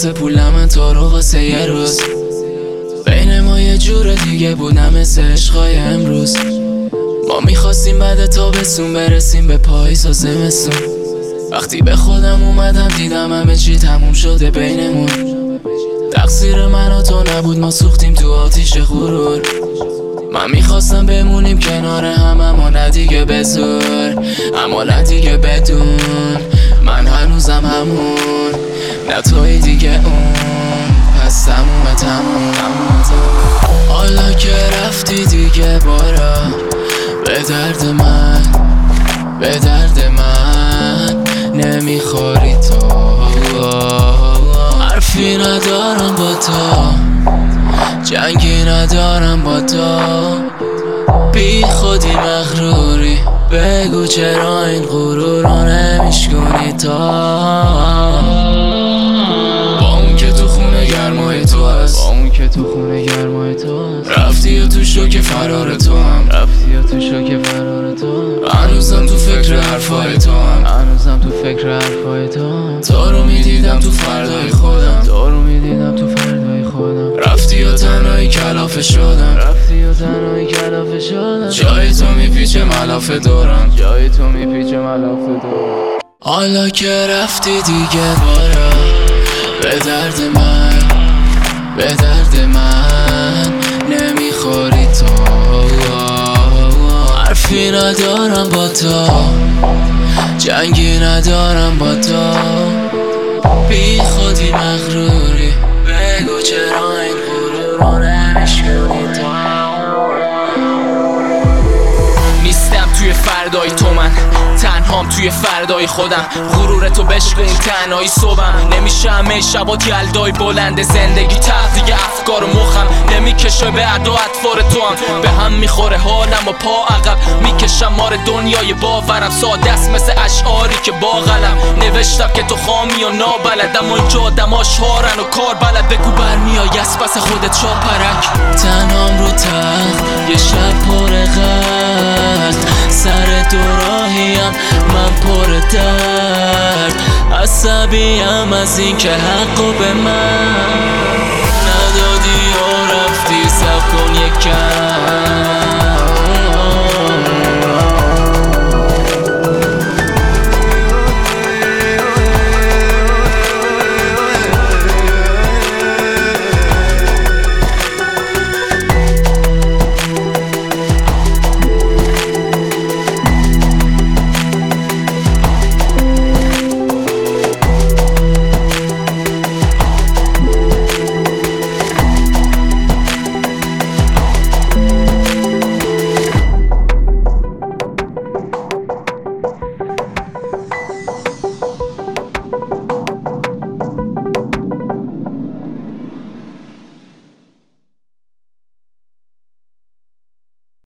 واسه پولم تو رو واسه یه روز. بین ما یه جور دیگه بودم مثل عشقای امروز. ما میخواستیم بعد تابستون برسیم به پاییز و زمستون. وقتی به خودم اومدم دیدم همه چی تموم شده بینمون. تقصیر من و تو نبود، ما سوختیم تو آتیش غرور. من میخواستم بمونیم کنار هم، اما نه دیگه به زور، اما نه دیگه بدون. من هنوزم همون، نه توی دیگه اون. پس تموم. حالا که رفتی دیگه بارا به درد من نمیخوری تو. حرفی ندارم با تو، جنگی ندارم با تو. بی خودی مغروری، بگو چرا این غرور رو نمیشکنی تا. با اون که تو خونه گرمای تو هست، رفتی و تو شوک فرار تو هم، هنوزم تو فکر حرفای تو هم. تو رو میدیدم تو فردای خودم، رفتی و تنهایی کلافه شدم. جای تو میپیچه ملافه دورم. حالا که رفتی دیگه بارا به درد من نمیخوری تو. حرفی ندارم با تو، جنگی ندارم با تو. بی خودی مغروری، بگو چرا این غرور رو نمیشکنی تو. نیستم توی فردای تو، من تنهام توی فردای خودم. غرورتو بشکن تنهایی صبحم، نمیشه همه شبات یلدای بلند زندگی. تغذیه افکار و مخم نمیکشه به ادا اطفار تو هم. به هم میخوره حالم و پا عقب میکشم مار دنیای باورم. ساده است مثل اشعاری که با قلم نوشتم که تو خامی و نابلدم. اونجا آدماش هارن و کار بلد. بگو برمیای از پس خودت شاپرک. تنهام رو تخت یه شب پر غرق، سر دوراهیم من پر درد. عصبیم از این که حقو به من